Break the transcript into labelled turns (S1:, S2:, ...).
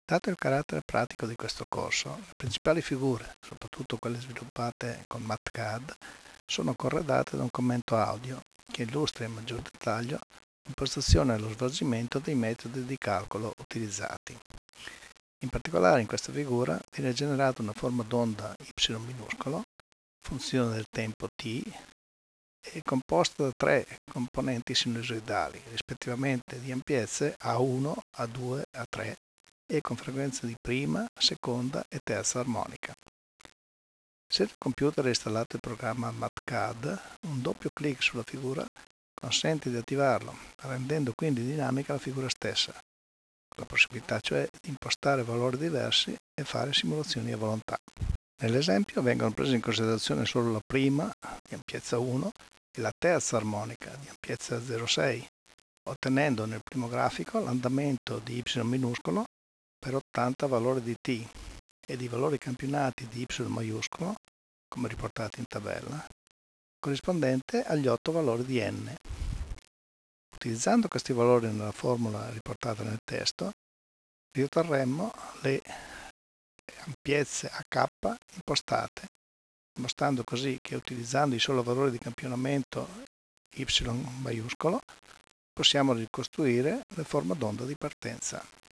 S1: Dato il carattere pratico di questo corso, le principali figure, soprattutto quelle sviluppate con MathCAD, sono corredate da un commento audio che illustra in maggior dettaglio l'impostazione e lo svolgimento dei metodi di calcolo utilizzati. In particolare in questa figura viene generata una forma d'onda y minuscolo, funzione del tempo t, e composta da tre componenti sinusoidali, rispettivamente di ampiezze A1, A2, A3 e con frequenza di prima, seconda e terza armonica. Se nel computer è installato il programma MathCAD, un doppio clic sulla figura consente di attivarlo, rendendo quindi dinamica la figura stessa, con la possibilità cioè di impostare valori diversi e fare simulazioni a volontà. Nell'esempio vengono prese in considerazione solo la prima, di ampiezza 1, e la terza armonica, di ampiezza 0,6, ottenendo nel primo grafico l'andamento di y minuscolo per 80 valori di t e di valori campionati di y maiuscolo, come riportati in tabella, corrispondente agli 8 valori di n. Utilizzando questi valori nella formula riportata nel testo, riotterremmo le ampiezze H impostate, dimostrando così che utilizzando i soli valori di campionamento y maiuscolo possiamo ricostruire le forme d'onda di partenza.